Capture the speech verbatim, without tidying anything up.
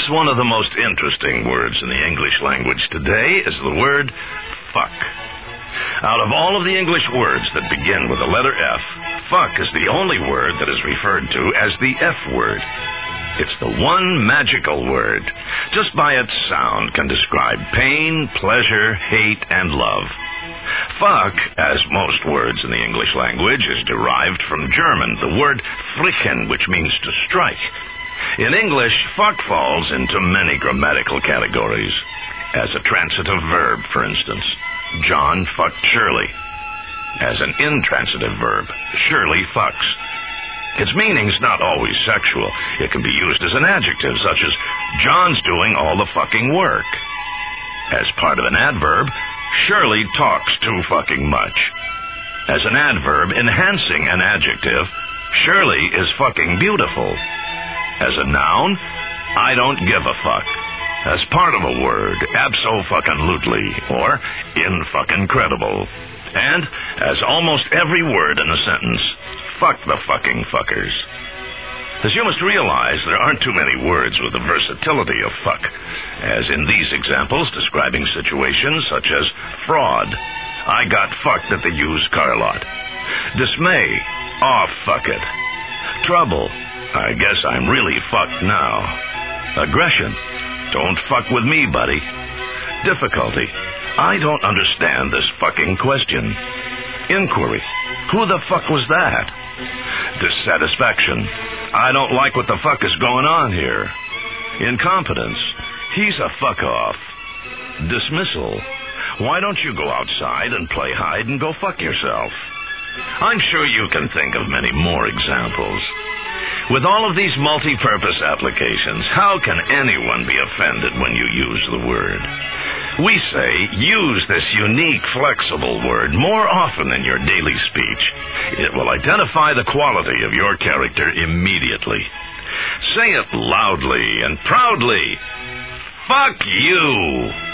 one of the most interesting words in the English language today is the word fuck. Out of all of the English words that begin with the letter F, fuck is the only word that is referred to as the F word. It's the one magical word. Just by its sound can describe pain, pleasure, hate, and love. Fuck, as most words in the English language, is derived from German, the word frichen, which means to strike. In English, fuck falls into many grammatical categories. As a transitive verb, for instance, John fucked Shirley. As an intransitive verb, Shirley fucks. Its meaning's not always sexual. It can be used as an adjective, such as, John's doing all the fucking work. As part of an adverb, Shirley talks too fucking much. As an adverb enhancing an adjective, Shirley is fucking beautiful. As a noun, I don't give a fuck. As part of a word, abso-fucking-lutely, or in-fucking-credible. And, as almost every word in a sentence, fuck the fucking fuckers. As you must realize, there aren't too many words with the versatility of fuck, as in these examples describing situations such as fraud, I got fucked at the used car lot. Dismay, aw, fuck it. Trouble, I guess I'm really fucked now. Aggression, don't fuck with me, buddy. Difficulty, I don't understand this fucking question. Inquiry, who the fuck was that? Dissatisfaction, I don't like what the fuck is going on here. Incompetence, he's a fuck off. Dismissal, why don't you go outside and play hide and go fuck yourself? I'm sure you can think of many more examples. With all of these multi-purpose applications, how can anyone be offended when you use the word? We say, use this unique, flexible word more often in your daily speech. It will identify the quality of your character immediately. Say it loudly and proudly. Fuck you!